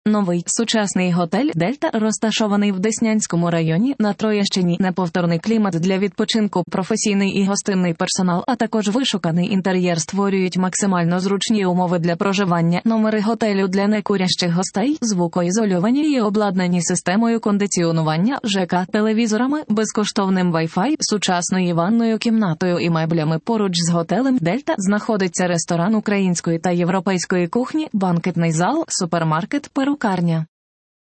Новий, сучасний готель «Дельта» розташований в Деснянському районі на Троєщині. Неповторний клімат для відпочинку, професійний і гостинний персонал, а також вишуканий інтер'єр створюють максимально зручні умови для проживання. Номери готелю для некурящих гостей звукоізольовані і обладнані системою кондиціонування, ЖК, телевізорами, безкоштовним Wi-Fi, сучасною ванною кімнатою і меблями. Поруч з готелем «Дельта» знаходиться ресторан української та європейської кухні, банкетний зал, супермаркет, перукарня.